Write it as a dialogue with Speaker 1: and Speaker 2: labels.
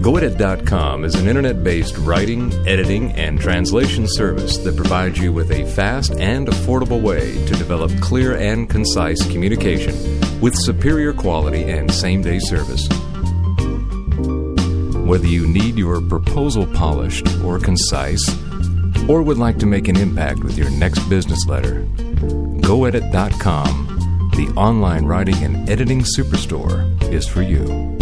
Speaker 1: GoEdit.com is an internet-based writing, editing, and translation service that provides you with a fast and affordable way to develop clear and concise communication with superior quality and same-day service. Whether you need your proposal polished or concise, or would like to make an impact with your next business letter, GoEdit.com, the online writing and editing superstore, is for you.